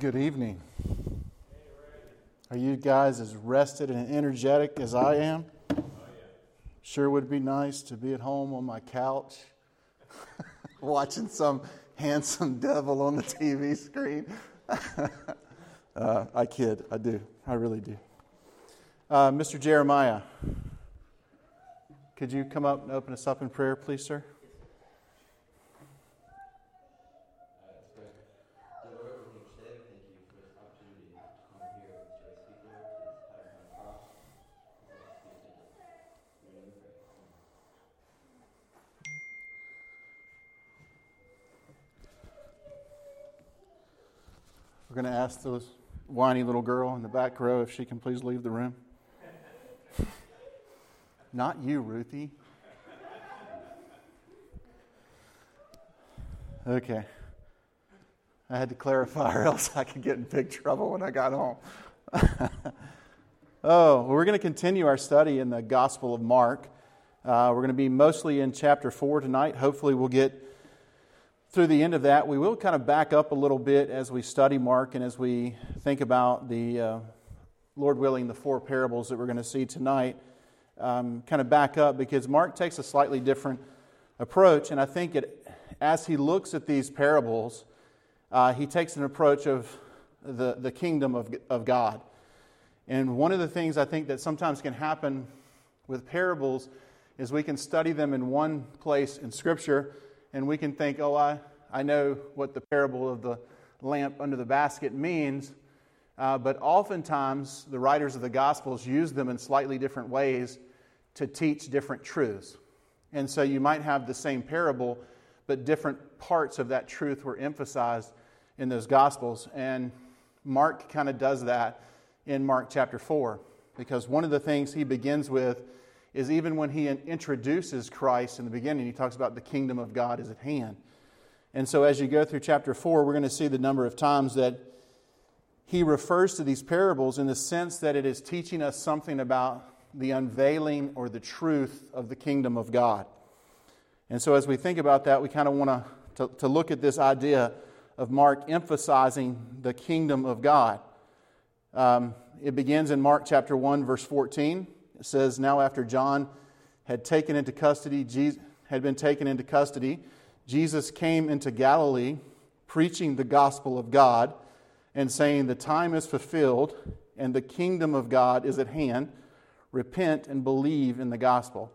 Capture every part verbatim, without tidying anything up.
Good evening. Are you guys as rested and energetic as I am? Sure would be nice to be at home on my couch watching some handsome devil on the T V screen. uh, I kid. I do. I really do. Uh, Mister Jeremiah, could you come up and open us up in prayer, please, sir? We're going to ask the whiny little girl in the back row if she can please leave the room. Not you, Ruthie. Okay. I had to clarify or else I could get in big trouble when I got home. oh, well, we're going to continue our study in the Gospel of Mark. Uh, we're going to be mostly in chapter four tonight. Hopefully we'll get through the end of that. We will kind of back up a little bit as we study Mark and as we think about the, uh, Lord willing, the four parables that we're going to see tonight. Um, kind of back up because Mark takes a slightly different approach, and I think it, as he looks at these parables, uh, he takes an approach of the, the kingdom of, of God. And one of the things I think that sometimes can happen with parables is we can study them in one place in Scripture, and we can think, oh, I, I know what the parable of the lamp under the basket means. Uh, but oftentimes, the writers of the Gospels use them in slightly different ways to teach different truths. And so you might have the same parable, but different parts of that truth were emphasized in those Gospels. And Mark kind of does that in Mark chapter four. Because one of the things he begins with is even when he introduces Christ in the beginning, he talks about the kingdom of God is at hand. And so as you go through chapter four, we're going to see the number of times that he refers to these parables in the sense that it is teaching us something about the unveiling or the truth of the kingdom of God. And so as we think about that, we kind of want to, to look at this idea of Mark emphasizing the kingdom of God. Um, it begins in Mark chapter one, verse fourteen. It says, now after John had taken into custody, Jesus, had been taken into custody, Jesus came into Galilee, preaching the gospel of God, and saying, the time is fulfilled, and the kingdom of God is at hand. Repent and believe in the gospel.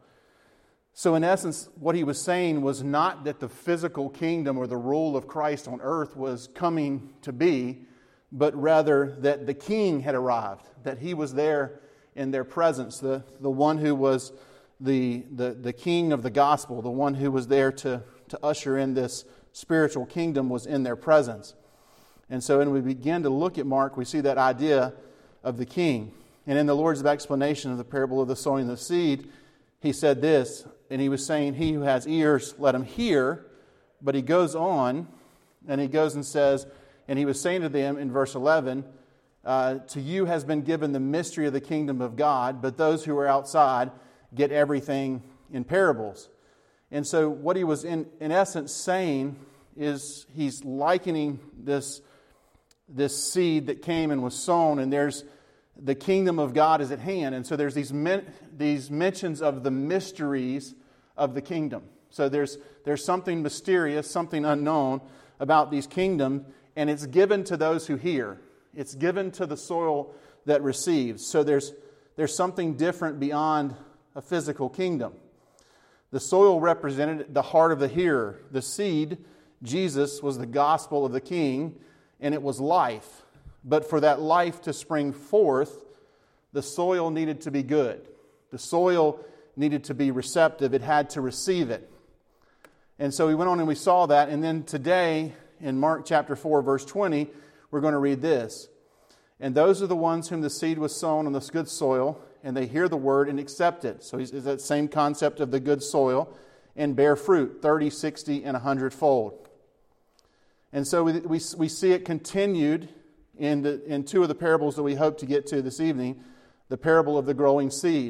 So in essence, what he was saying was not that the physical kingdom or the rule of Christ on earth was coming to be, but rather that the king had arrived, that he was there in their presence, the, the one who was the, the, the king of the gospel, the one who was there to, to usher in this spiritual kingdom was in their presence. And so when we begin to look at Mark, we see that idea of the king. And in the Lord's explanation of the parable of the sowing of the seed, he said this, and he was saying, he who has ears, let him hear. But he goes on, and he goes and says, and he was saying to them in verse eleven, Uh, to you has been given the mystery of the kingdom of God, but those who are outside get everything in parables. And so what he was in, in essence saying is he's likening this, this seed that came and was sown, and there's the kingdom of God is at hand. And so there's these men, these mentions of the mysteries of the kingdom. So there's, there's something mysterious, something unknown about these kingdoms, and it's given to those who hear. It's given to the soil that receives. So there's, there's something different beyond a physical kingdom. The soil represented the heart of the hearer. The seed, Jesus, was the gospel of the king, and it was life. But for that life to spring forth, the soil needed to be good. The soil needed to be receptive. It had to receive it. And so we went on and we saw that. And then today, in Mark chapter four, verse twenty, we're going to read this. And those are the ones whom the seed was sown on this good soil, and they hear the word and accept it. So it's that same concept of the good soil, and bear fruit, thirty, sixty, and a hundred fold. And so we, we, we see it continued in, the, in two of the parables that we hope to get to this evening, the parable of the growing seed.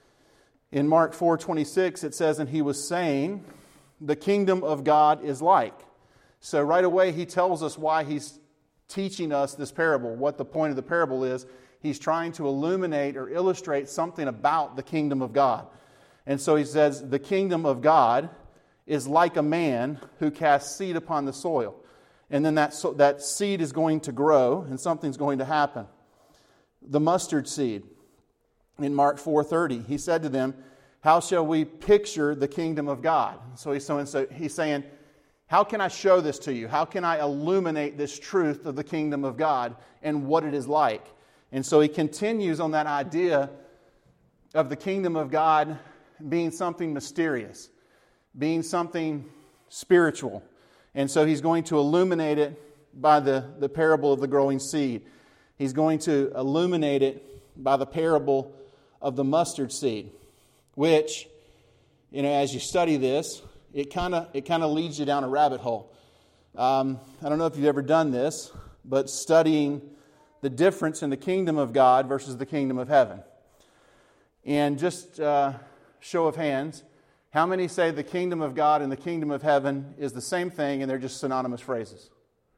In Mark four twenty-six, it says, and he was saying, the kingdom of God is like. So right away he tells us why he's teaching us this parable. What the point of the parable is, he's trying to illuminate or illustrate something about the kingdom of God. And so he says, the kingdom of God is like a man who casts seed upon the soil. And then that, so, that seed is going to grow and something's going to happen. The mustard seed. In Mark four thirty, he said to them, how shall we picture the kingdom of God? So he's, so, so he's saying, how can I show this to you? How can I illuminate this truth of the kingdom of God and what it is like? And so he continues on that idea of the kingdom of God being something mysterious, being something spiritual. And so he's going to illuminate it by the, the parable of the growing seed. He's going to illuminate it by the parable of the mustard seed, which, you know, as you study this, it kind of it kind of leads you down a rabbit hole. Um, I don't know if you've ever done this, but studying the difference in the kingdom of God versus the kingdom of heaven. And just uh, show of hands, how many say the kingdom of God and the kingdom of heaven is the same thing and they're just synonymous phrases?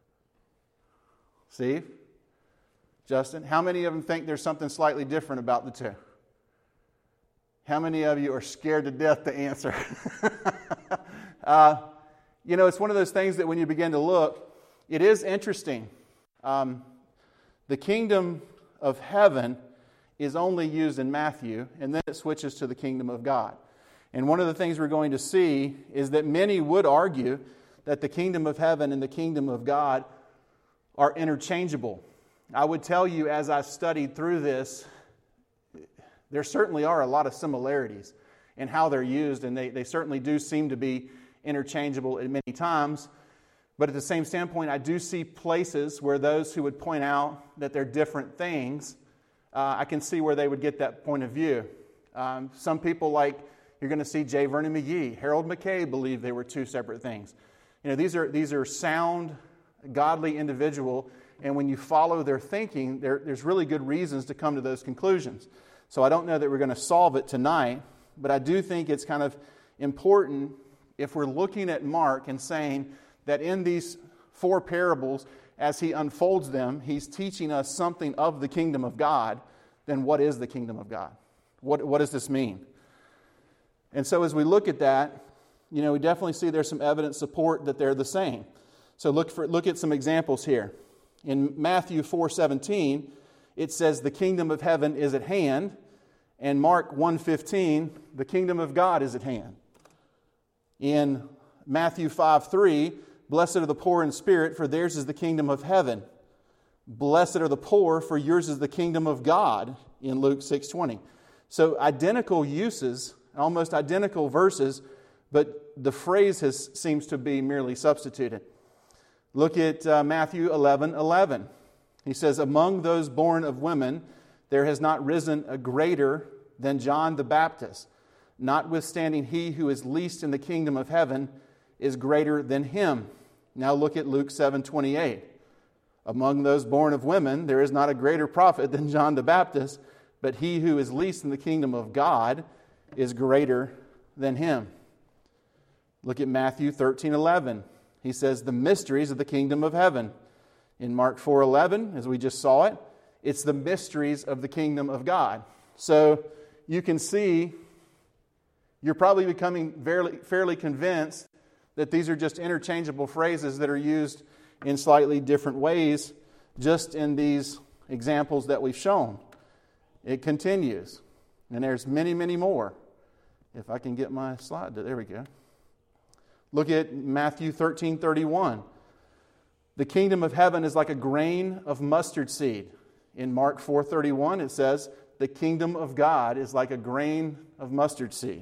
Steve? Justin? How many of them think there's something slightly different about the two? How many of you are scared to death to answer? uh, you know, it's one of those things that when you begin to look, it is interesting. Um, the kingdom of heaven is only used in Matthew, and then it switches to the kingdom of God. And one of the things we're going to see is that many would argue that the kingdom of heaven and the kingdom of God are interchangeable. I would tell you, as I studied through this, there certainly are a lot of similarities in how they're used, and they, they certainly do seem to be interchangeable at many times. But at the same standpoint, I do see places where those who would point out that they're different things, uh, I can see where they would get that point of view. Um, some people, like you're going to see J. Vernon McGee, Harold McKay, believe they were two separate things. You know, these are these are sound, godly individuals, and when you follow their thinking, there, there's really good reasons to come to those conclusions. So I don't know that we're going to solve it tonight, but I do think it's kind of important if we're looking at Mark and saying that in these four parables, as he unfolds them, he's teaching us something of the kingdom of God, then what is the kingdom of God? What, what does this mean? And so as we look at that, you know, we definitely see there's some evidence support that they're the same. So look for look at some examples here. In Matthew four seventeen, it says the kingdom of heaven is at hand. And Mark one fifteen, the kingdom of God is at hand. In Matthew five three, blessed are the poor in spirit, for theirs is the kingdom of heaven. Blessed are the poor, for yours is the kingdom of God, in Luke six twenty. So identical uses, almost identical verses, but the phrase has, seems to be merely substituted. Look at uh, Matthew eleven eleven. He says, among those born of women, there has not risen a greater than John the Baptist. Notwithstanding, he who is least in the kingdom of heaven is greater than him. Now look at Luke seven twenty-eight. Among those born of women, there is not a greater prophet than John the Baptist, but he who is least in the kingdom of God is greater than him. Look at Matthew thirteen eleven. He says, the mysteries of the kingdom of heaven. In Mark four eleven, as we just saw it, it's the mysteries of the kingdom of God. So you can see, you're probably becoming fairly, fairly convinced that these are just interchangeable phrases that are used in slightly different ways, just in these examples that we've shown. It continues. And there's many, many more. If I can get my slide, there we go. Look at Matthew thirteen thirty-one. The kingdom of heaven is like a grain of mustard seed. In Mark four thirty-one, it says, the kingdom of God is like a grain of mustard seed.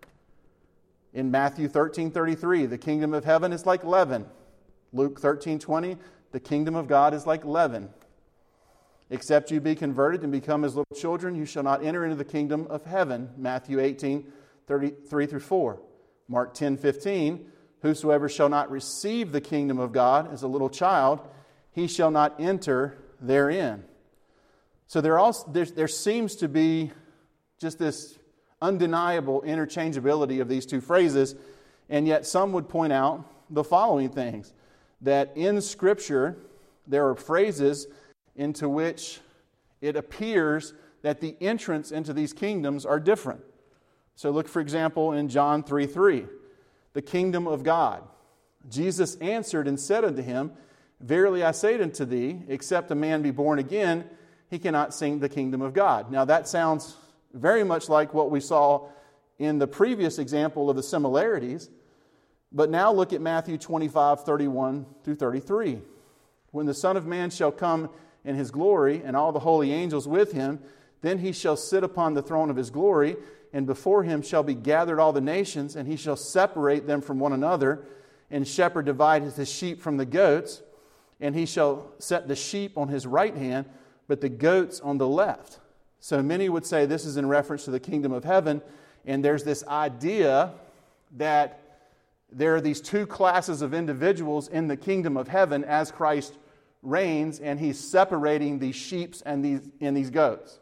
In Matthew thirteen thirty-three, the kingdom of heaven is like leaven. Luke thirteen twenty, the kingdom of God is like leaven. Except you be converted and become as little children, you shall not enter into the kingdom of heaven. Matthew eighteen thirty-three through four. Mark ten fifteen, whosoever shall not receive the kingdom of God as a little child, he shall not enter therein. So there also there, there seems to be just this undeniable interchangeability of these two phrases, and yet some would point out the following things. That in Scripture, there are phrases into which it appears that the entrance into these kingdoms are different. So look, for example, in John three three, the kingdom of God. Jesus answered and said unto him, Verily I say unto thee, except a man be born again, he cannot see the kingdom of God. Now that sounds very much like what we saw in the previous example of the similarities. But now look at Matthew twenty-five, thirty-one through thirty-three. When the Son of Man shall come in his glory, and all the holy angels with him, then he shall sit upon the throne of his glory, and before him shall be gathered all the nations, and he shall separate them from one another, and shepherd divideth his sheep from the goats, and he shall set the sheep on his right hand, but the goats on the left. So many would say this is in reference to the kingdom of heaven, and there's this idea that there are these two classes of individuals in the kingdom of heaven as Christ reigns, and he's separating these sheep and these, and these goats.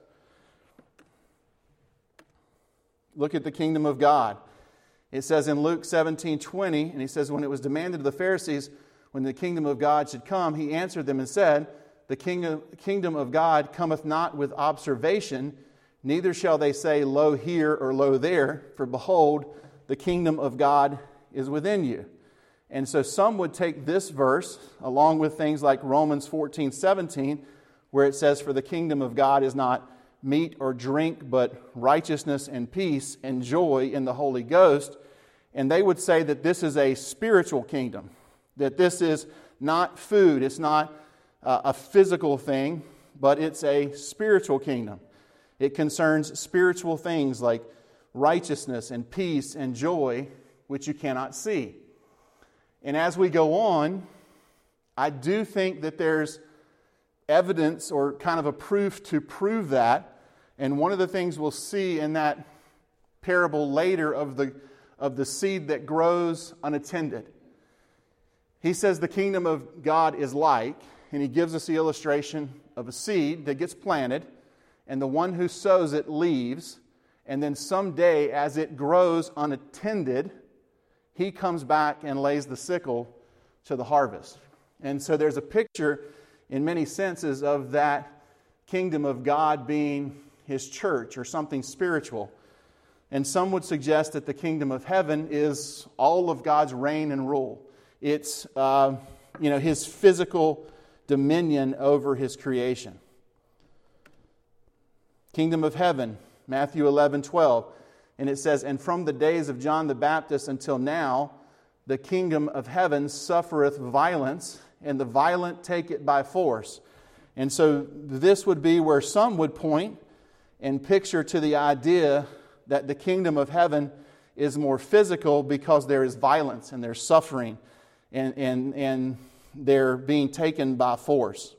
Look at the kingdom of God. It says in Luke seventeen twenty, and he says, when it was demanded of the Pharisees when the kingdom of God should come, he answered them and said, The kingdom of God cometh not with observation, neither shall they say, Lo here or lo there, for behold, the kingdom of God is within you. And so some would take this verse, along with things like Romans fourteen seventeen, where it says, For the kingdom of God is not meat or drink, but righteousness and peace and joy in the Holy Ghost. And they would say that this is a spiritual kingdom, that this is not food, it's not uh, a physical thing, but it's a spiritual kingdom. It concerns spiritual things like righteousness and peace and joy, which you cannot see. And as we go on, I do think that there's evidence or kind of a proof to prove that. And one of the things we'll see in that parable later of the, of the seed that grows unattended. He says the kingdom of God is like, and he gives us the illustration of a seed that gets planted, and the one who sows it leaves, and then someday as it grows unattended, he comes back and lays the sickle to the harvest. And so there's a picture in many senses of that kingdom of God being his church or something spiritual. And some would suggest that the kingdom of heaven is all of God's reign and rule. It's uh, you know, his physical dominion over his creation. Kingdom of heaven, Matthew eleven twelve. And it says, And from the days of John the Baptist until now, the kingdom of heaven suffereth violence, and the violent take it by force. And so this would be where some would point and picture to the idea that the kingdom of heaven is more physical because there is violence and there's suffering and, and, and they're being taken by force.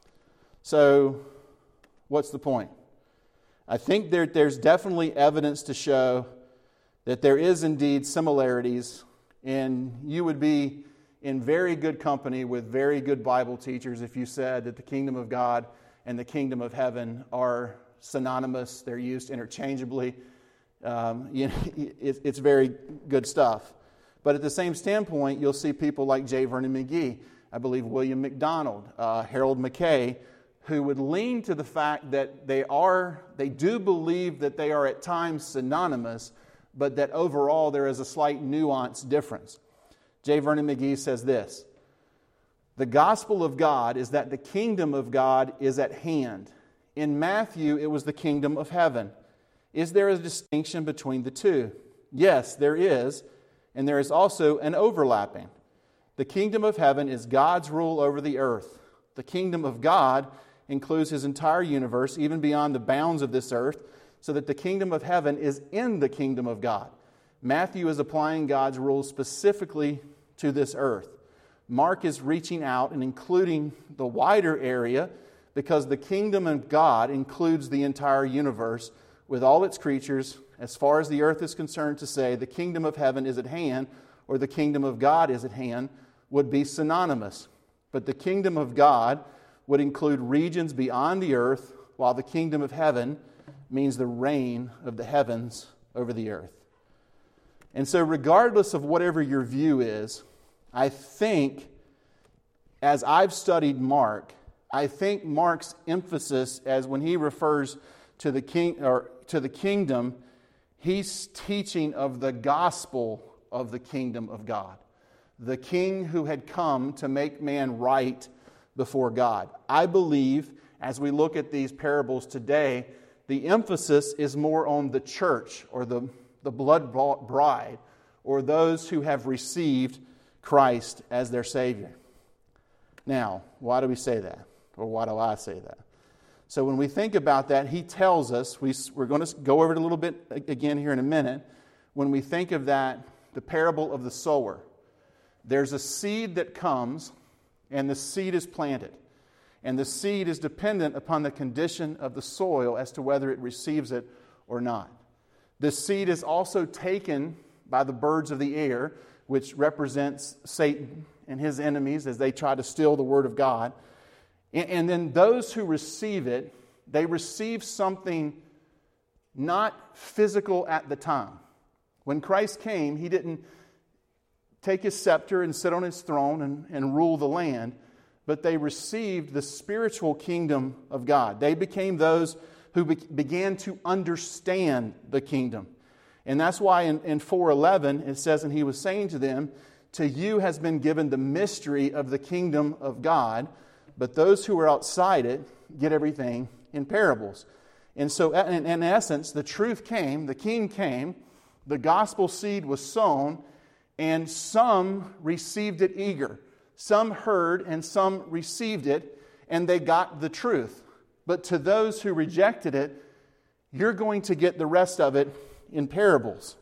So what's the point? I think there, there's definitely evidence to show that there is indeed similarities, and you would be in very good company with very good Bible teachers if you said that the kingdom of God and the kingdom of heaven are synonymous. They're used interchangeably. Um, you know, it, it's very good stuff. But at the same standpoint, you'll see people like J. Vernon McGee, I believe William MacDonald, uh, Harold McKay, who would lean to the fact that they are, they do believe that they are at times synonymous, but that overall there is a slight nuance difference. J. Vernon McGee says this, The gospel of God is that the kingdom of God is at hand. In Matthew, it was the kingdom of heaven. Is there a distinction between the two? Yes, there is, and there is also an overlapping. The kingdom of heaven is God's rule over the earth. The kingdom of God includes his entire universe, even beyond the bounds of this earth, so that the kingdom of heaven is in the kingdom of God. Matthew is applying God's rules specifically to this earth. Mark is reaching out and including the wider area because the kingdom of God includes the entire universe with all its creatures, as far as the earth is concerned. To say the kingdom of heaven is at hand or the kingdom of God is at hand would be synonymous. But the kingdom of God would include regions beyond the earth, while the kingdom of heaven means the reign of the heavens over the earth. And so regardless of whatever your view is, I think as I've studied Mark, I think Mark's emphasis, as when he refers to the king or to the kingdom, he's teaching of the gospel of the kingdom of God. The king who had come to make man right before God. I believe, as we look at these parables today, the emphasis is more on the church or the, the blood-bought bride, or those who have received Christ as their Savior. Now, why do we say that? Or why do I say that? So when we think about that, he tells us, we, we're going to go over it a little bit again here in a minute. When we think of that, the parable of the sower, there's a seed that comes, and the seed is planted. And the seed is dependent upon the condition of the soil as to whether it receives it or not. The seed is also taken by the birds of the air, which represents Satan and his enemies as they try to steal the word of God. And then those who receive it, they receive something not physical at the time. When Christ came, he didn't take his scepter and sit on his throne and, and rule the land, but they received the spiritual kingdom of God. They became those who be, began to understand the kingdom. And that's why in, in four eleven it says, and he was saying to them, to you has been given the mystery of the kingdom of God, but those who are outside it get everything in parables. And so in, in essence, the truth came, the king came, the gospel seed was sown, and some received it eager. Some heard and some received it, and they got the truth. But to those who rejected it, you're going to get the rest of it in parables.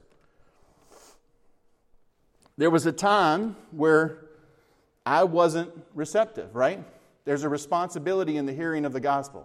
There was a time where I wasn't receptive, right? There's a responsibility in the hearing of the gospel.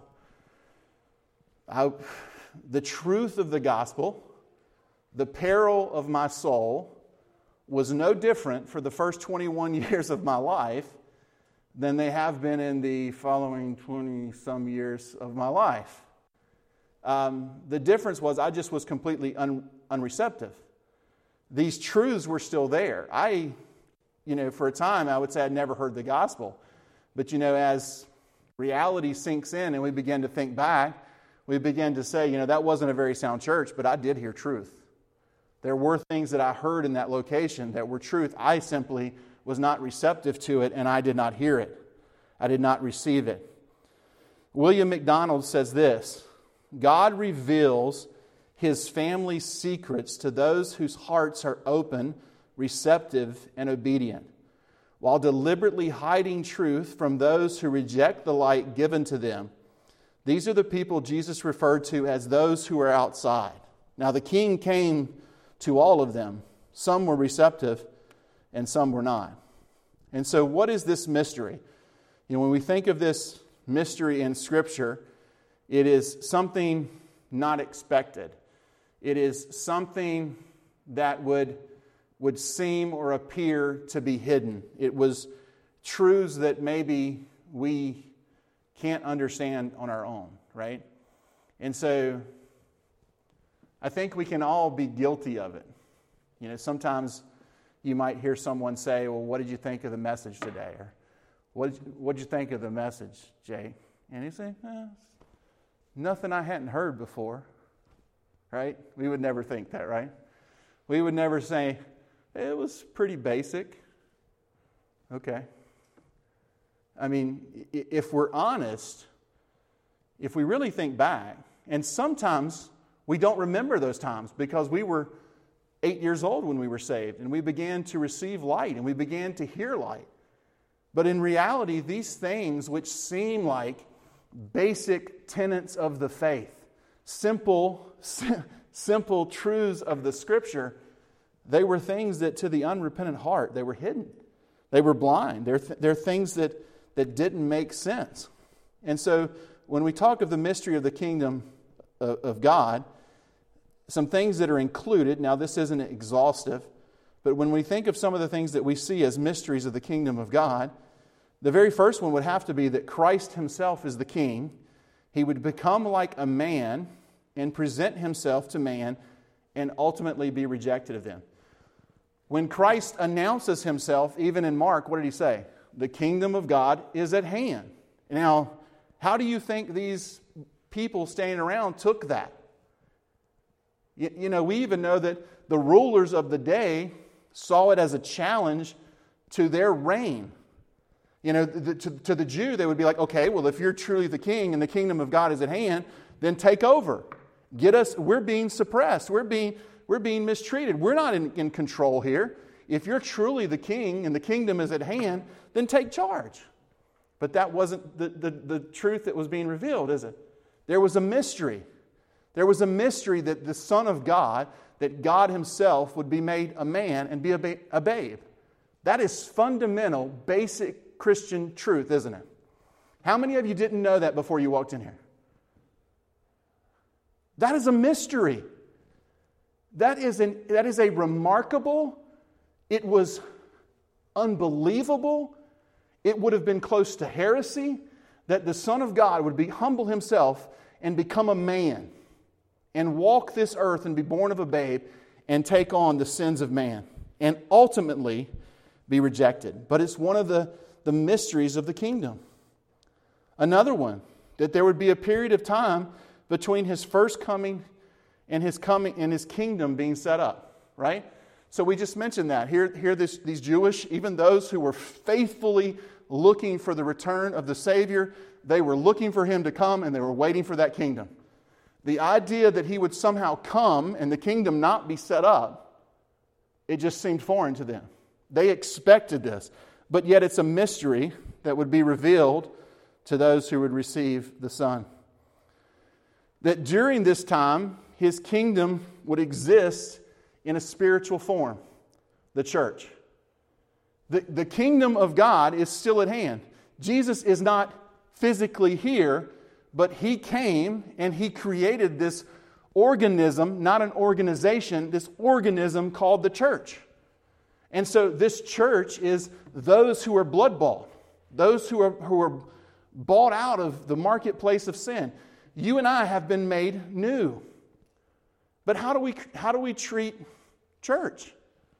I, the truth of the gospel, the peril of my soul, was no different for the first twenty-one years of my life than they have been in the following twenty-some years of my life. Um, the difference was I just was completely un, unreceptive. These truths were still there. I, you know, for a time I would say I'd never heard the gospel. But, you know, as reality sinks in and we begin to think back, we begin to say, you know, that wasn't a very sound church, but I did hear truth. There were things that I heard in that location that were truth. I simply was not receptive to it, and I did not hear it. I did not receive it. William MacDonald says this, God reveals His family's secrets to those whose hearts are open, receptive, and obedient, while deliberately hiding truth from those who reject the light given to them. These are the people Jesus referred to as those who are outside. Now the king came to all of them. Some were receptive and some were not. And so what is this mystery? You know, when we think of this mystery in Scripture, it is something not expected. It is something that would, would seem or appear to be hidden. It was truths that maybe we can't understand on our own, right? And so I think we can all be guilty of it. You know, sometimes you might hear someone say, well, what did you think of the message today? Or what did you, what did you think of the message, Jay? And you say, eh, nothing I hadn't heard before, right? We would never think that, right? We would never say, it was pretty basic. Okay. I mean, if we're honest, if we really think back, and sometimes we don't remember those times because we were eight years old when we were saved and we began to receive light and we began to hear light. But in reality, these things which seem like basic tenets of the faith, simple, simple truths of the Scripture, they were things that to the unrepentant heart, they were hidden. They were blind. They're, th- they're things that, that didn't make sense. And so when we talk of the mystery of the kingdom of, of God, some things that are included, now this isn't exhaustive, but when we think of some of the things that we see as mysteries of the kingdom of God, the very first one would have to be that Christ Himself is the King. He would become like a man and present Himself to man and ultimately be rejected of them. When Christ announces Himself, even in Mark, what did He say? the kingdom of God is at hand. Now, how do you think these people standing around took that? You, you know, we even know that the rulers of the day saw it as a challenge to their reign. You know, the, to, to the Jew, they would be like, okay, well, if you're truly the king and the kingdom of God is at hand, then take over. Get us, we're being suppressed. We're being, we're being mistreated. We're not in, in control here. If you're truly the king and the kingdom is at hand, then take charge. But that wasn't the, the, the truth that was being revealed, is it? There was a mystery. There was a mystery that the Son of God, that God Himself would be made a man and be a, ba- a babe. That is fundamental, basic Christian truth, isn't it? How many of you didn't know that before you walked in here? That is a mystery. That is, an, that is a remarkable, it was unbelievable, it would have been close to heresy, that the Son of God would be humble Himself and become a man and walk this earth and be born of a babe and take on the sins of man and ultimately be rejected. But it's one of the, the mysteries of the kingdom. Another one, that there would be a period of time between His first coming and His coming and His kingdom being set up, right? So we just mentioned that. Here, here this, these Jewish, even those who were faithfully looking for the return of the Savior, they were looking for Him to come and they were waiting for that kingdom. The idea that He would somehow come and the kingdom not be set up, it just seemed foreign to them. They expected this, but yet it's a mystery that would be revealed to those who would receive the Son. That during this time, His kingdom would exist in a spiritual form, the church. The, the kingdom of God is still at hand. Jesus is not physically here, but He came and He created this organism, not an organization, this organism called the church. And so this church is those who are blood-bought, those who are, who are bought out of the marketplace of sin. You and I have been made new. But how do we, how do we treat church?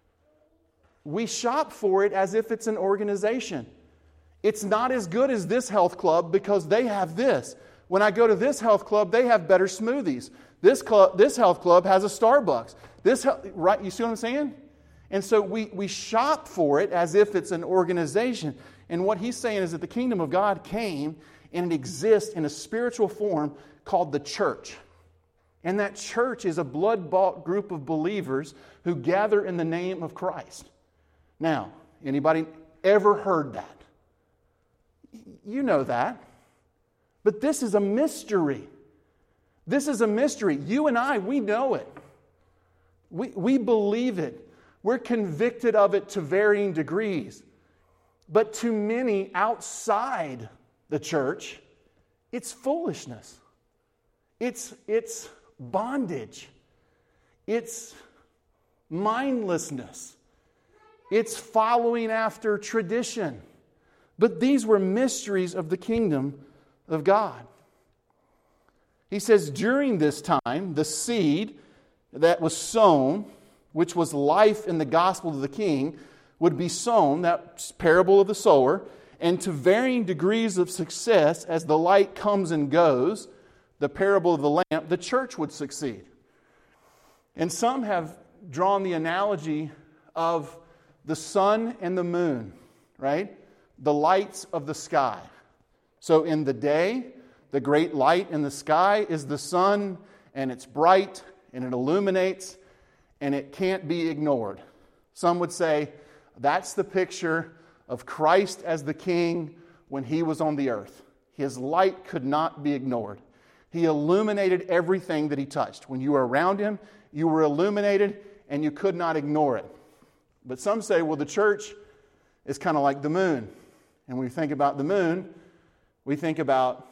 We shop for it as if it's an organization. It's not as good as this health club because they have this. When I go to this health club, they have better smoothies. This club, this health club has a Starbucks. This, right? You see what I'm saying? And so we, we shop for it as if it's an organization. And what he's saying is that the kingdom of God came and it exists in a spiritual form called the church. And that church is a blood-bought group of believers who gather in the name of Christ. Now, anybody ever heard that? You know that. But this is a mystery. This is a mystery. You and I, we know it. We, we believe it. We're convicted of it to varying degrees. But to many outside the church, it's foolishness. It's, it's bondage. It's mindlessness. It's following after tradition. But these were mysteries of the kingdom of God. He says, during this time, the seed that was sown, which was life in the gospel of the King, would be sown, that parable of the sower, and to varying degrees of success as the light comes and goes, the parable of the lamp, the church would succeed. And some have drawn the analogy of the sun and the moon, right? The lights of the sky. So in the day, the great light in the sky is the sun, and it's bright, and it illuminates, and it can't be ignored. Some would say that's the picture of Christ as the King when He was on the earth. His light could not be ignored. He illuminated everything that He touched. When you were around Him, you were illuminated, and you could not ignore it. But some say, well, the church is kind of like the moon. And when we think about the moon, we think about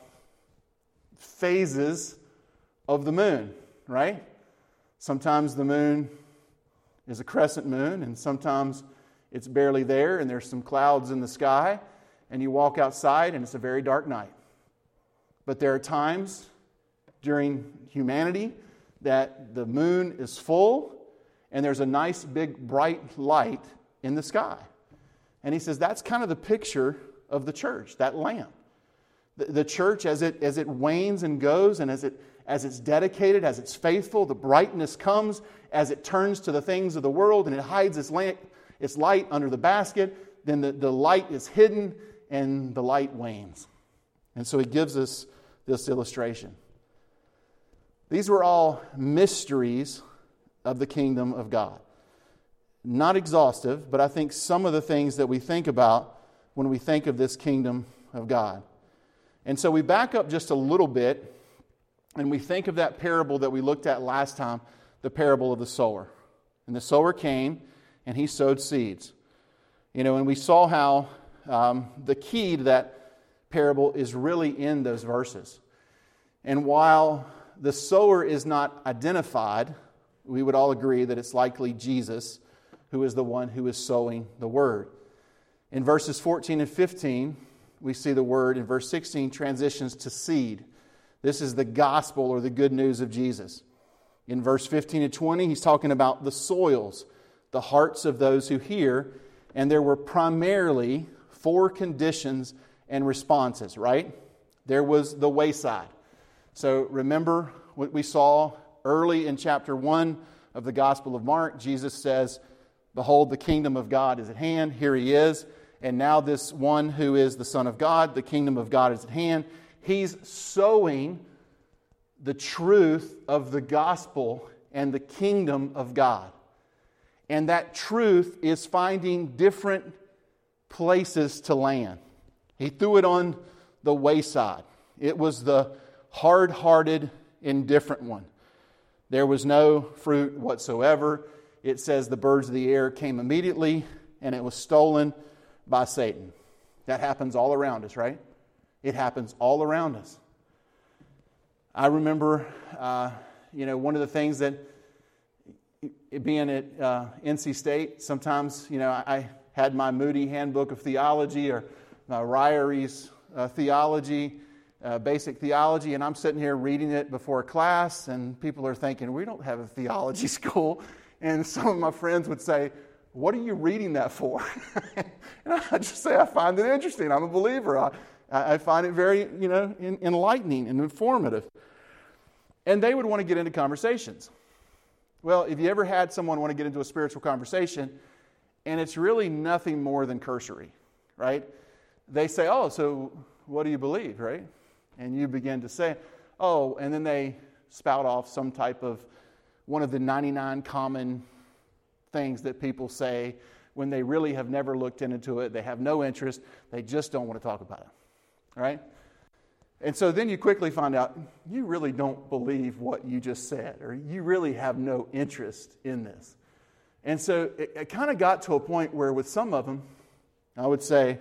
phases of the moon, right? Sometimes the moon is a crescent moon, and sometimes it's barely there, and there's some clouds in the sky, and you walk outside, and it's a very dark night. But there are times during humanity that the moon is full, and there's a nice big bright light in the sky. And he says that's kind of the picture of the church, that lamp. The, the church, as it as it wanes and goes, and as it as it's dedicated, as it's faithful, the brightness comes as it turns to the things of the world and it hides its lamp, its light under the basket. Then the, the light is hidden and the light wanes. And so he gives us this illustration. These were all mysteries of the kingdom of God. Not exhaustive, but I think some of the things that we think about when we think of this kingdom of God. And so we back up just a little bit and we think of that parable that we looked at last time, the parable of the sower. And the sower came and he sowed seeds. You know, and we saw how um, the key to that parable is really in those verses. And while the sower is not identified, we would all agree that it's likely Jesus who is the one who is sowing the word. In verses fourteen and fifteen, we see the word. In verse sixteen, transitions to seed. This is the gospel or the good news of Jesus. In verse fifteen and twenty, he's talking about the soils, the hearts of those who hear. And there were primarily four conditions and responses, right? There was the wayside. So remember what we saw early in chapter one of the Gospel of Mark. Jesus says, behold, the kingdom of God is at hand. Here he is. And now this one who is the Son of God, the kingdom of God is at hand. He's sowing the truth of the gospel and the kingdom of God. And that truth is finding different places to land. He threw it on the wayside. It was the hard-hearted, indifferent one. There was no fruit whatsoever. It says the birds of the air came immediately, and it was stolen by Satan. That happens all around us, right? It happens all around us. I remember, uh, you know, one of the things that, being at uh, N C State, sometimes, you know, I had my Moody Handbook of Theology or my Ryery's uh, Theology, uh, Basic Theology, and I'm sitting here reading it before a class, and people are thinking, we don't have a theology school. And some of my friends would say, what are you reading that for? And I just say, I find it interesting. I'm a believer. I, I find it very, you know, enlightening and informative. And they would want to get into conversations. Well, if you ever had someone want to get into a spiritual conversation, and it's really nothing more than cursory, right? They say, oh, so what do you believe, right? And you begin to say, oh, and then they spout off some type of one of the ninety-nine common things that people say when they really have never looked into it. They have no interest. They just don't want to talk about it, right? And so then you quickly find out you really don't believe what you just said, or you really have no interest in this. And so it, it kind of got to a point where with some of them, I would say,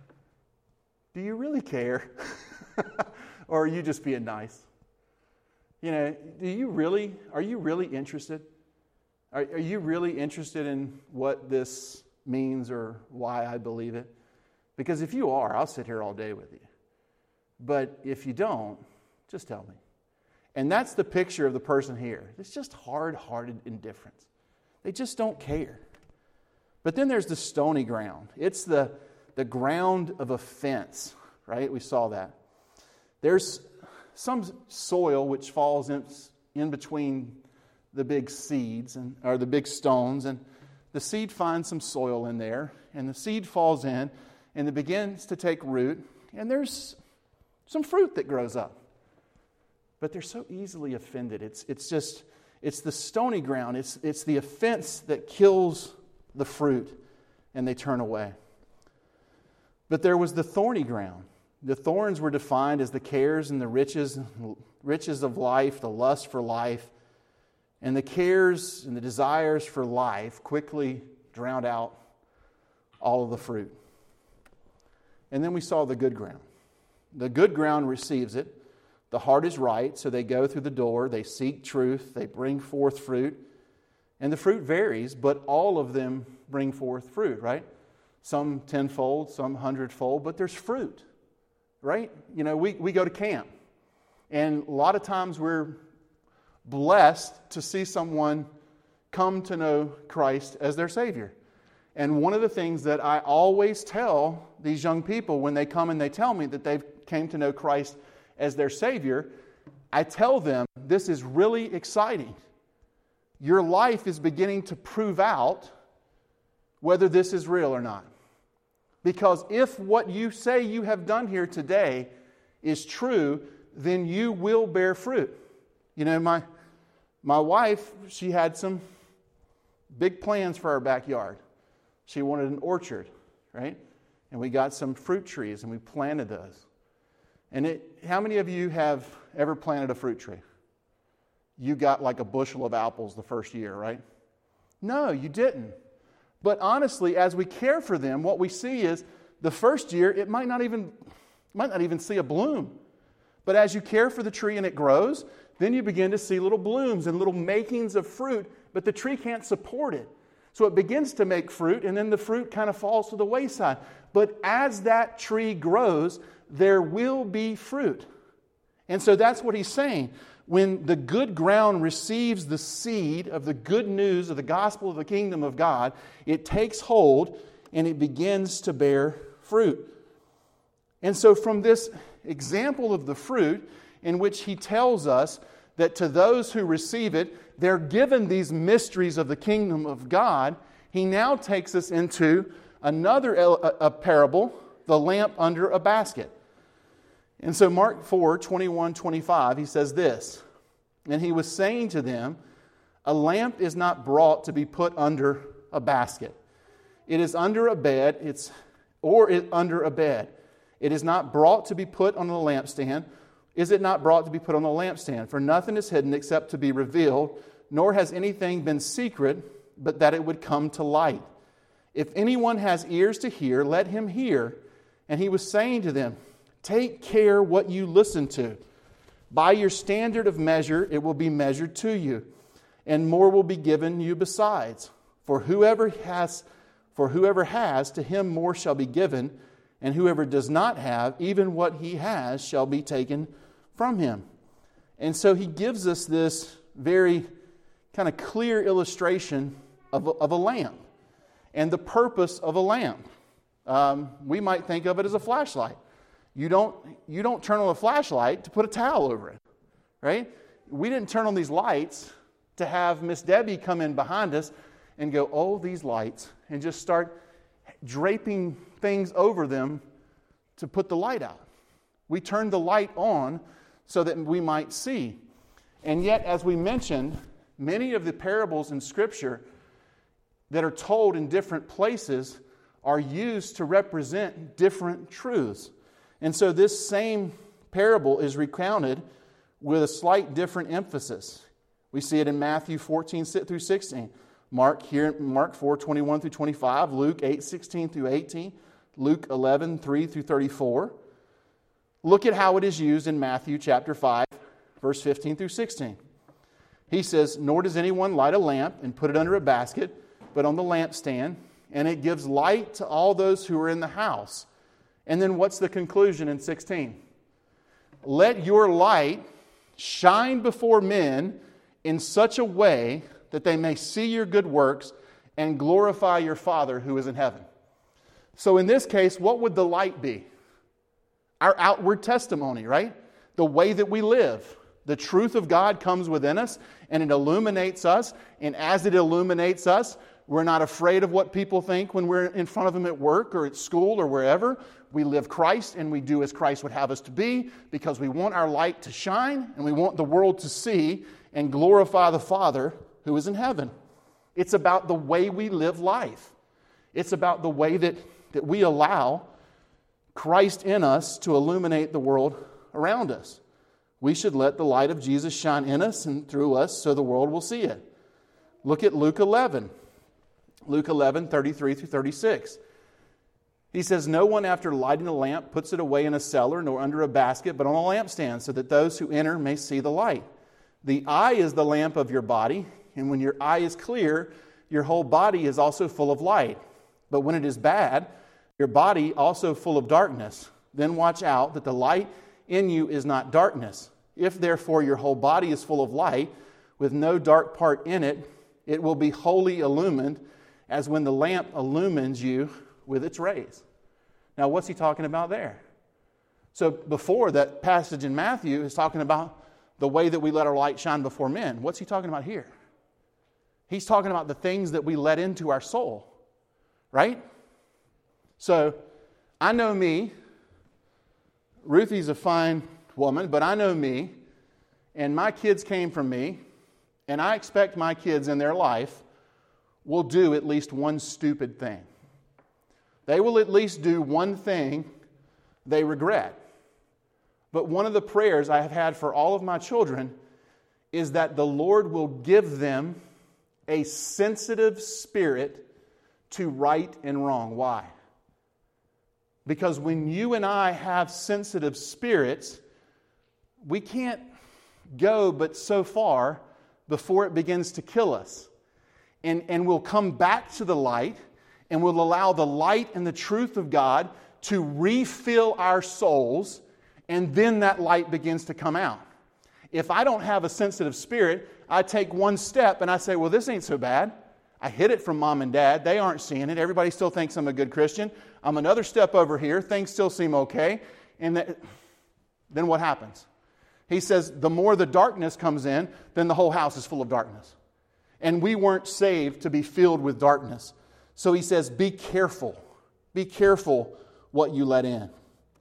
do you really care? Or are you just being nice? You know, do you really, are you really interested? Are, are you really interested in what this means or why I believe it? Because if you are, I'll sit here all day with you. But if you don't, just tell me. And that's the picture of the person here. It's just hard-hearted indifference. They just don't care. But then there's the stony ground. It's the, the ground of offense, right? We saw that. There's some soil which falls in, in between the big seeds, and or the big stones, and the seed finds some soil in there, and the seed falls in, and it begins to take root, and there's some fruit that grows up. But they're so easily offended. It's it's just, it's the stony ground. It's, it's the offense that kills the fruit, and they turn away. But there was the thorny ground. The thorns were defined as the cares and the riches, riches of life, the lust for life. And the cares and the desires for life quickly drowned out all of the fruit. And then we saw the good ground. The good ground receives it. The heart is right, so they go through the door. They seek truth. They bring forth fruit. And the fruit varies, but all of them bring forth fruit, right? Some tenfold, some hundredfold, but there's fruit, right? You know, we, we go to camp. And a lot of times we're blessed to see someone come to know Christ as their Savior. And one of the things that I always tell these young people when they come and they tell me that they've came to know Christ as their Savior, I tell them, this is really exciting. Your life is beginning to prove out whether this is real or not. Because if what you say you have done here today is true, then you will bear fruit. You know, my my wife, she had some big plans for our backyard. She wanted an orchard, right? And we got some fruit trees and we planted those. And it, how many of you have ever planted a fruit tree? You got like a bushel of apples the first year, right? No, you didn't. But honestly, as we care for them, what we see is the first year, it might not even, might not even see a bloom. But as you care for the tree and it grows, then you begin to see little blooms and little makings of fruit, but the tree can't support it. So it begins to make fruit, and then the fruit kind of falls to the wayside. But as that tree grows, there will be fruit. And so that's what he's saying. When the good ground receives the seed of the good news of the gospel of the kingdom of God, it takes hold and it begins to bear fruit. And so from this example of the fruit, in which he tells us that to those who receive it, they're given these mysteries of the kingdom of God, he now takes us into another a parable, the lamp under a basket. And so Mark four, twenty-one, twenty-five, he says this, and he was saying to them, a lamp is not brought to be put under a basket. It is under a bed, it's or it under a bed. It is not brought to be put on the lampstand. Is it not brought to be put on the lampstand? For nothing is hidden except to be revealed, nor has anything been secret, but that it would come to light. If anyone has ears to hear, let him hear. And he was saying to them, take care what you listen to. By your standard of measure, it will be measured to you, and more will be given you besides. For whoever has, for whoever has, to him more shall be given, and whoever does not have, even what he has shall be taken from him. And so he gives us this very kind of clear illustration of a, of a lamp and the purpose of a lamp. Um, we might think of it as a flashlight. You don't, you don't turn on a flashlight to put a towel over it, right? We didn't turn on these lights to have Miss Debbie come in behind us and go, oh, these lights, and just start draping things over them to put the light out. We turned the light on so that we might see. And yet, as we mentioned, many of the parables in Scripture that are told in different places are used to represent different truths. And so this same parable is recounted with a slight different emphasis. We see it in Matthew fourteen through sixteen. Mark here, Mark four, twenty-one through twenty-five, Luke eight, sixteen through eighteen, Luke eleven, three through thirty-four. Look at how it is used in Matthew chapter five, verse fifteen through sixteen. He says, nor does anyone light a lamp and put it under a basket, but on the lampstand, and it gives light to all those who are in the house. And then what's the conclusion in sixteen? Let your light shine before men in such a way that they may see your good works and glorify your Father who is in heaven. So in this case, what would the light be? Our outward testimony, right? The way that we live. The truth of God comes within us and it illuminates us. And as it illuminates us, we're not afraid of what people think when we're in front of them at work or at school or wherever. We live Christ and we do as Christ would have us to be because we want our light to shine and we want the world to see and glorify the Father who is in heaven. It's about the way we live life. It's about the way that, that we allow Christ in us to illuminate the world around us. We should let the light of Jesus shine in us and through us so the world will see it. Look at Luke eleven. Luke eleven, thirty-three through thirty-six. He says, no one after lighting a lamp puts it away in a cellar nor under a basket, but on a lampstand so that those who enter may see the light. The eye is the lamp of your body, and when your eye is clear, your whole body is also full of light. But when it is bad, your body also full of darkness. Then watch out that the light in you is not darkness. If therefore your whole body is full of light, with no dark part in it, it will be wholly illumined, as when the lamp illumines you with its rays. Now, what's he talking about there? So before, that passage in Matthew is talking about the way that we let our light shine before men. What's he talking about here? He's talking about the things that we let into our soul, right? So I know me. Ruthie's a fine woman, but I know me, and my kids came from me, and I expect my kids in their life will do at least one stupid thing. They will at least do one thing they regret. But one of the prayers I have had for all of my children is that the Lord will give them a sensitive spirit to right and wrong. Why? Because when you and I have sensitive spirits, we can't go but so far before it begins to kill us. And, and we'll come back to the light, and we'll allow the light and the truth of God to refill our souls, and then that light begins to come out. If I don't have a sensitive spirit, I take one step and I say, well, this ain't so bad. I hid it from mom and dad. They aren't seeing it. Everybody still thinks I'm a good Christian. I'm another step over here. Things still seem okay. And that, then what happens? He says, the more the darkness comes in, then the whole house is full of darkness. And we weren't saved to be filled with darkness. So he says, be careful. Be careful what you let in.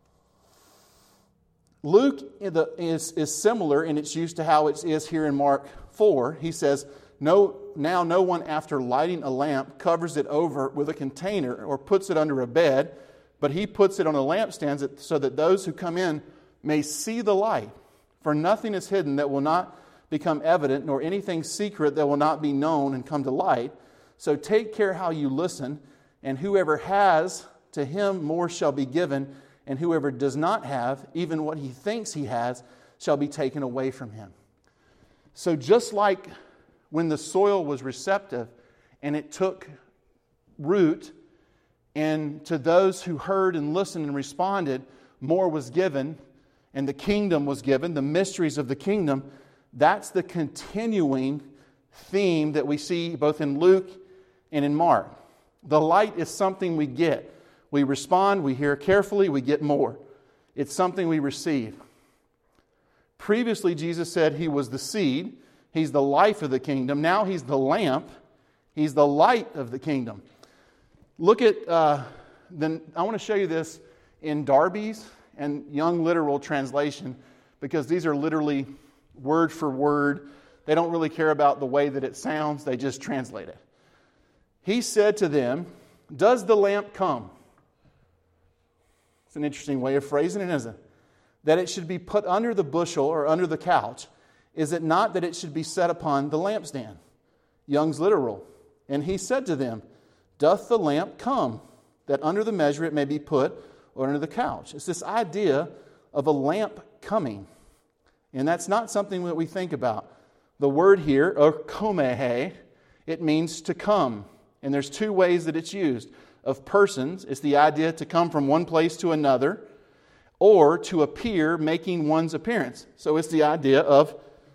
Luke is, is similar in its use to how it is here in Mark four. He says, no, now no one after lighting a lamp covers it over with a container or puts it under a bed, but he puts it on a lampstand so that those who come in may see the light. For nothing is hidden that will not become evident, nor anything secret that will not be known and come to light. So take care how you listen, and whoever has, to him more shall be given, and whoever does not have, even what he thinks he has, shall be taken away from him. So just like when the soil was receptive and it took root, and to those who heard and listened and responded, more was given, and the kingdom was given, the mysteries of the kingdom, that's the continuing theme that we see both in Luke and in Mark. The light is something we get. We respond, we hear carefully, we get more. It's something we receive. Previously, Jesus said He was the seed. He's the life of the kingdom. Now He's the lamp. He's the light of the kingdom. Look at, uh, the, I want to show you this in Darby's and Young Literal Translation, because these are literally word for word. They don't really care about the way that it sounds. They just translate it. He said to them, does the lamp come? It's an interesting way of phrasing it, isn't it? That it should be put under the bushel or under the couch. Is it not that it should be set upon the lampstand? Young's Literal. And he said to them, doth the lamp come, that under the measure it may be put, or under the couch? It's this idea of a lamp coming. And that's not something that we think about. The word here, or komehe, it means to come. And there's two ways that it's used. Of persons, it's the idea to come from one place to another, or to appear, making one's appearance. So it's the idea of,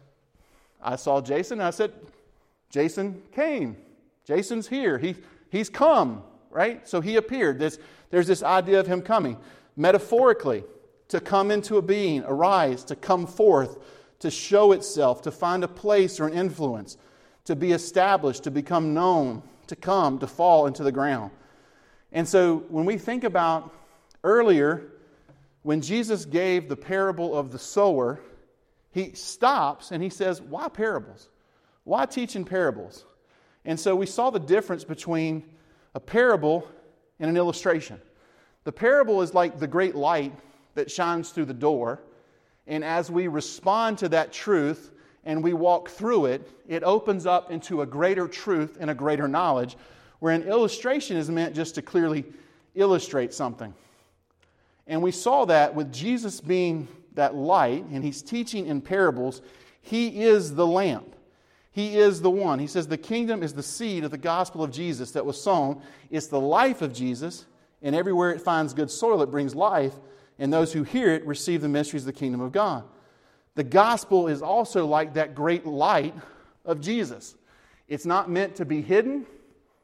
I saw Jason, and I said, Jason came. Jason's here. He, he's come, right? So he appeared. There's, there's this idea of him coming. Metaphorically, to come into a being, arise, to come forth, to show itself, to find a place or an influence, to be established, to become known, to come, to fall into the ground. And so when we think about earlier, when Jesus gave the parable of the sower, He stops and He says, why parables? Why teach in parables? And so we saw the difference between a parable and an illustration. The parable is like the great light that shines through the door. And as we respond to that truth and we walk through it, it opens up into a greater truth and a greater knowledge, where an illustration is meant just to clearly illustrate something. And we saw that with Jesus being that light, and He's teaching in parables, He is the lamp. He is the one. He says the kingdom is the seed of the gospel of Jesus that was sown. It's the life of Jesus, and everywhere it finds good soil, it brings life, and those who hear it receive the mysteries of the kingdom of God. The gospel is also like that great light of Jesus. It's not meant to be hidden,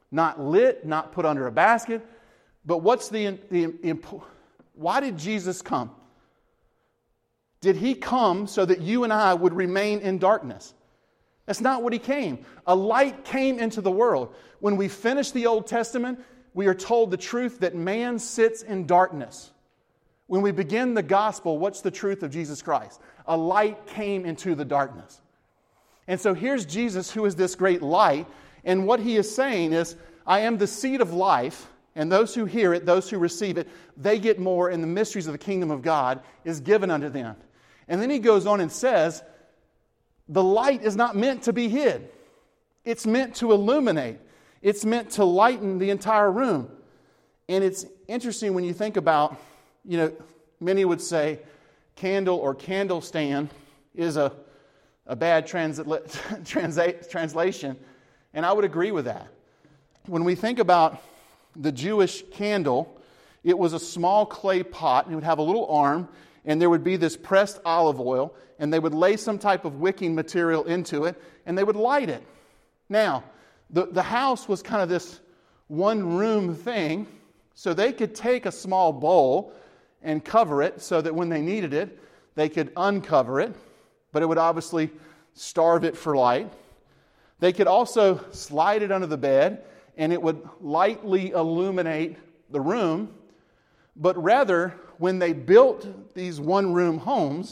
Not lit, not put under a basket. But what's the, the why did Jesus come? Did he come so that you and I would remain in darkness? That's not what he came. A light came into the world. When we finish the Old Testament, we are told the truth that man sits in darkness. When we begin the gospel, what's the truth of Jesus Christ? A light came into the darkness. And so here's Jesus, who is this great light, and what he is saying is, I am the seed of life, and those who hear it, those who receive it, they get more, and the mysteries of the kingdom of God is given unto them. And then he goes on and says, the light is not meant to be hid. It's meant to illuminate. It's meant to lighten the entire room. And it's interesting when you think about, you know, many would say candle or candle stand is a, a bad transla- transa- translation. And I would agree with that. When we think about the Jewish candle, it was a small clay pot, and it would have a little arm, and there would be this pressed olive oil, and they would lay some type of wicking material into it, and they would light it. Now, the, the house was kind of this one-room thing, so they could take a small bowl and cover it so that when they needed it, they could uncover it, but it would obviously starve it for light. They could also slide it under the bed, and it would lightly illuminate the room. But rather, when they built these one-room homes,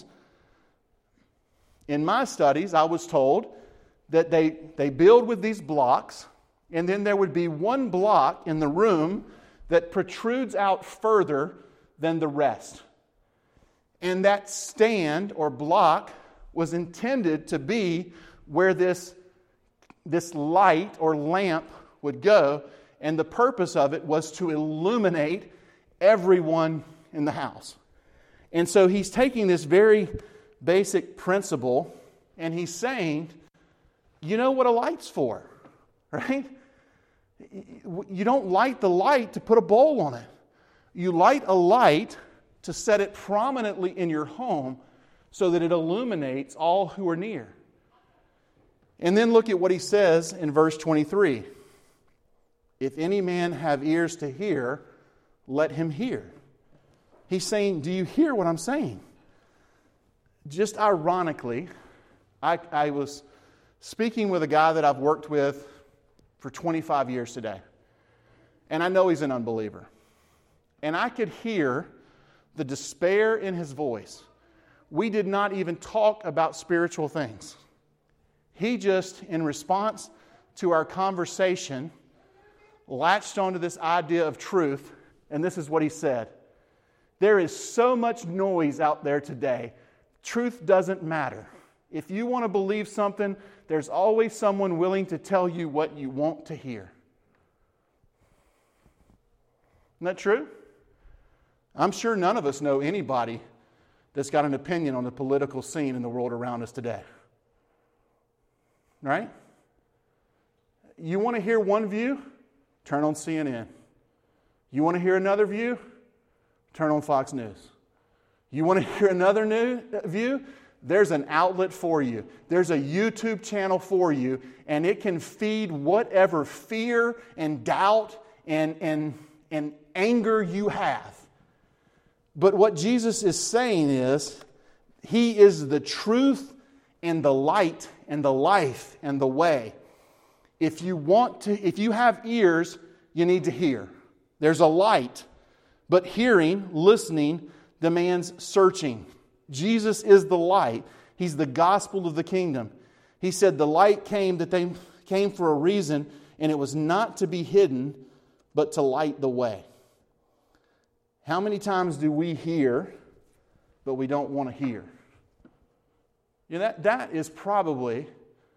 in my studies, I was told that they, they build with these blocks, and then there would be one block in the room that protrudes out further than the rest. And that stand or block was intended to be where this, this light or lamp would go, and the purpose of it was to illuminate everyone in the house. And so he's taking this very basic principle, and he's saying, you know what a light's for, right? You don't light the light to put a bowl on it. You light a light to set it prominently in your home so that it illuminates all who are near. And then look at what he says in verse twenty-three. If any man have ears to hear, let him hear. He's saying, do you hear what I'm saying? Just ironically, I, I was speaking with a guy that I've worked with for twenty-five years today. And I know he's an unbeliever. And I could hear the despair in his voice. We did not even talk about spiritual things. He just, in response to our conversation, latched onto this idea of truth, and this is what he said. There is so much noise out there today. Truth doesn't matter. If you want to believe something, there's always someone willing to tell you what you want to hear. Isn't that true? I'm sure none of us know anybody that's got an opinion on the political scene in the world around us today. Right? You want to hear one view? Turn on C N N. You want to hear another view? Turn on Fox News. You want to hear another new view? There's an outlet for you. There's a YouTube channel for you, and it can feed whatever fear and doubt and, and, and anger you have. But what Jesus is saying is, He is the truth and the light and the life and the way. If you want to, if you have ears, you need to hear. There's a light, but hearing, listening, demands searching. Jesus is the light. He's the gospel of the kingdom. He said the light came that they came for a reason, and it was not to be hidden, but to light the way. How many times do we hear, but we don't want to hear? You know, that, that is probably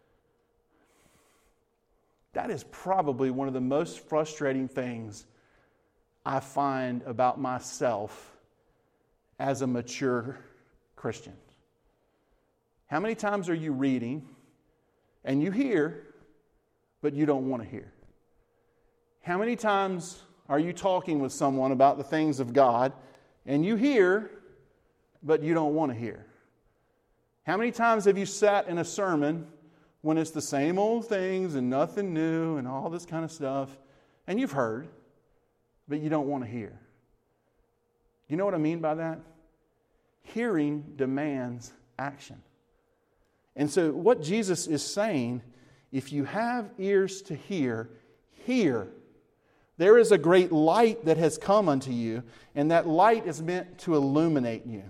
that is probably one of the most frustrating things I find about myself as a mature Christian. How many times are you reading and you hear, but you don't want to hear? How many times are you talking with someone about the things of God and you hear, but you don't want to hear? How many times have you sat in a sermon when it's the same old things and nothing new and all this kind of stuff, And you've heard, but you don't want to hear. You know what I mean by that? Hearing demands action. And so what Jesus is saying, if you have ears to hear, hear. There is a great light that has come unto you, and that light is meant to illuminate you.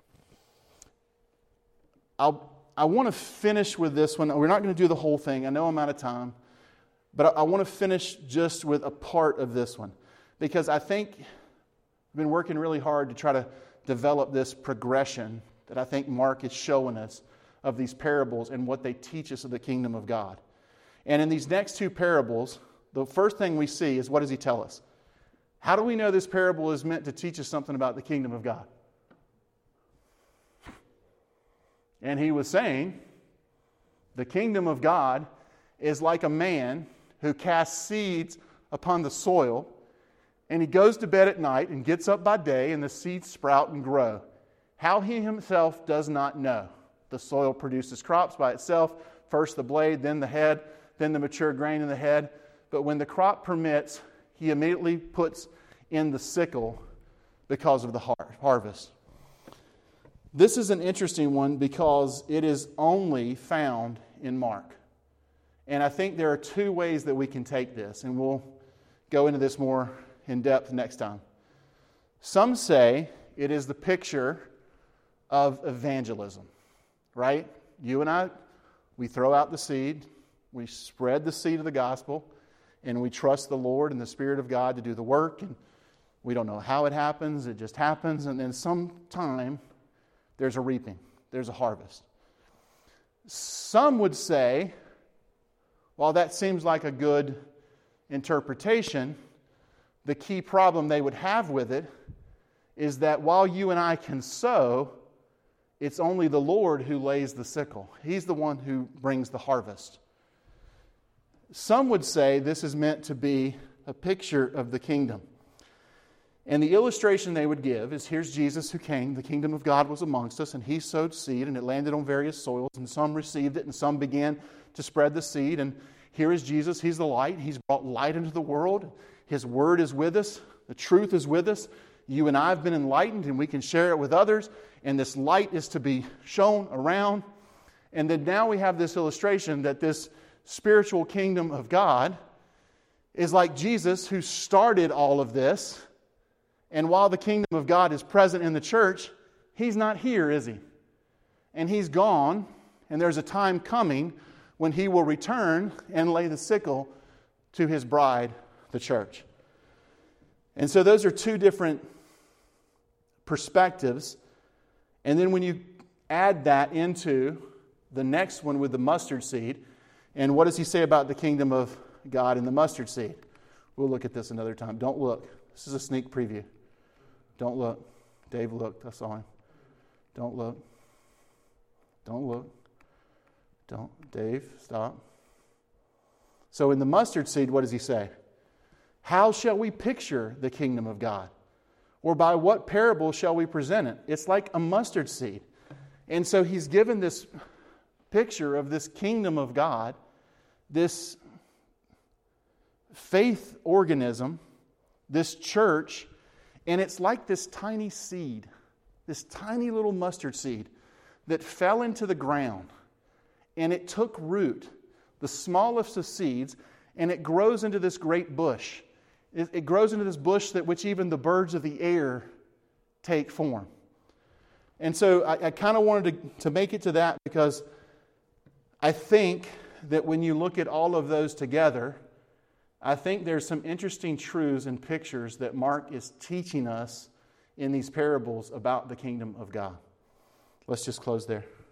I'll, I want to finish with this one. We're not going to do the whole thing. I know I'm out of time. But I, I want to finish just with a part of this one. Because I think I've been working really hard to try to develop this progression that I think Mark is showing us of these parables and what they teach us of the kingdom of God. And in these next two parables, the first thing we see is, what does he tell us? How do we know this parable is meant to teach us something about the kingdom of God? And he was saying, the kingdom of God is like a man who casts seeds upon the soil, and he goes to bed at night and gets up by day, and the seeds sprout and grow. How he himself does not know. The soil produces crops by itself, first the blade, then the head, then the mature grain in the head. But when the crop permits, he immediately puts in the sickle because of the har- harvest. This is an interesting one because it is only found in Mark. And I think there are two ways that we can take this, and we'll go into this more in depth next time. Some say it is the picture of evangelism, right? You and I, we throw out the seed, we spread the seed of the gospel, and we trust the Lord and the Spirit of God to do the work, and we don't know how it happens, it just happens, and then sometime there's a reaping, there's a harvest. Some would say, while that seems like a good interpretation, the key problem they would have with it is that while you and I can sow, it's only the Lord who lays the sickle. He's the one who brings the harvest. Some would say this is meant to be a picture of the kingdom. And the illustration they would give is, here's Jesus who came, the kingdom of God was amongst us, and he sowed seed, and it landed on various soils, and some received it, and some began to spread the seed. And here is Jesus, he's the light, he's brought light into the world. His word is with us, the truth is with us. You and I have been enlightened, and we can share it with others, and this light is to be shown around. And then now we have this illustration that this spiritual kingdom of God is like Jesus, who started all of this. And while the kingdom of God is present in the church, he's not here, is he? And he's gone, and there's a time coming when he will return and lay the sickle to his bride, the church. And so those are two different perspectives. And then when you add that into the next one with the mustard seed, and what does he say about the kingdom of God and the mustard seed? We'll look at this another time. Don't look. This is a sneak preview. Don't look. Dave looked. I saw him. Don't look. Don't look. Don't. Dave, stop. So in the mustard seed, what does he say? How shall we picture the kingdom of God? Or by what parable shall we present it? It's like a mustard seed. And so he's given this picture of this kingdom of God, this faith organism, this church, and it's like this tiny seed, this tiny little mustard seed that fell into the ground, and it took root, the smallest of seeds, and it grows into this great bush. It, it grows into this bush that which even the birds of the air take form. And so I, I kind of wanted to, to make it to that because I think that when you look at all of those together, I think there's some interesting truths and pictures that Mark is teaching us in these parables about the kingdom of God. Let's just close there.